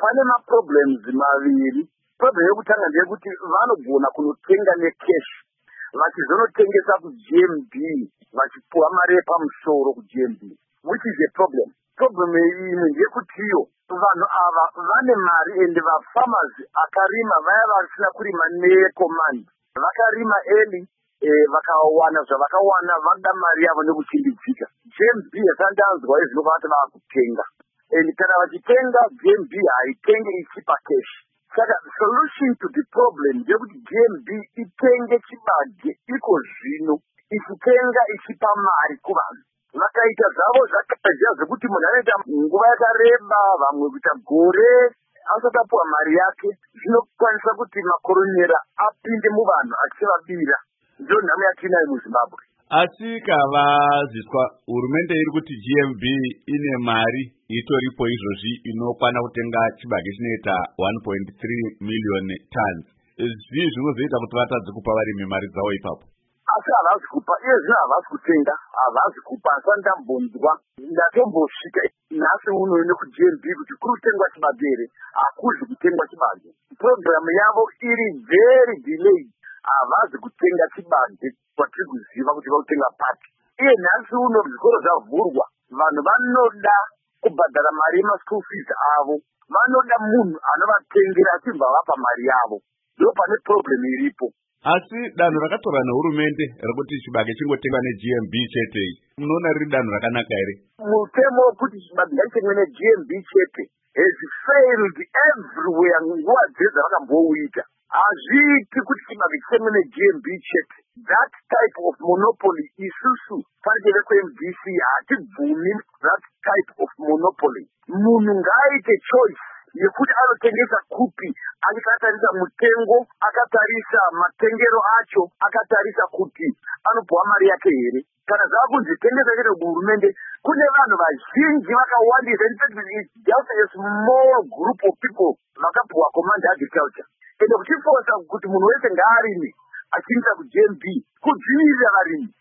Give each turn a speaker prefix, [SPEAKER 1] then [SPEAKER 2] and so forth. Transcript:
[SPEAKER 1] pane maproblems maviri. Problem yekutanga ndeyekuti vanogona kunotenga necash vachizonotengesa kuGMB vachipuwa mari yepamusoro kuGMB, which is a problem. Problem imwe ndeyekutiyo vanhu ava vane mari ende vafarmers akarima vaya vasina kurima necommand vakarima early vakawana zvavakawana vada mari yavo nekuchimbidzika. GMB yasandanzwa izvinobata vakutenga, and kana vachitenga GMB haitenge ichipa cash. Saka solution to the problem ndeyekuti GMB itenge chibage iko zvino ichitenga ichipa mari kuvanhu. Vakaita zvavo zvakaita zvekuti munhu anoita nguva yakareba, vamwe kuita gore asati apuwa mari yake, zvinokwanisa kuti makoronera apinde muvanhu achivabira. Ndio nhamo yatinayo muZimbabwe.
[SPEAKER 2] Asi kavaziswa hurumende iri kuti GMB ine mari itoripo izvozvi inokwana kutenga chibage chinoita 1.3 million tons. Zvii zvinozoita kuti vatadze kupa varimi mari dzavo ipapo?
[SPEAKER 1] Asi havazi kupa, iye zvino havazi kutenga, havazi kupa. Asati ndambonzwa, ndatombosvika nhasi uno nekuGMB kuti kuri kutengwa chibage here, hakuzi kutengwa chibage. Programu yavo iri very delayed. Havazi kutenga chibage kwatiri kuziva kuti vakutenga pati. Iye nhasi uno zvikoro zvavhurwa, vanhu vanoda kubhadhara mari yemaschool fees avo, vanoda munhu anovatengera achibva vapa mari yavo. Ndo pane problem iripo.
[SPEAKER 2] Asi danho rakatorwa nehurumende rekuti chibage chingotengwa neGMB chete, munoona riri danho rakanaka here?
[SPEAKER 1] Mutemo wekuti chibage ngachitengwe neGMB chete has failed everywhere nguva dzese vakambouita. Hazviiti kuti chibage chitengwe neGMB chete. That type of monopoly isusu panjere kweMDC hatibvumi that type of monopoly. Munhu ngaaite choice yekuti anotengesa kupi, akatarisa mutengo, akatarisa matengero acho, akatarisa kuti anopuwa mari yake here. Kana zvava kunzi tengesa chete kuhurumende, kune vanhu vazhinji vakawandisa, just a small group of people vakapuwa command agriculture. Ende kuchiforsa kuti munhu wese ngaarime achiinza kuGMB kudzivirira varimi.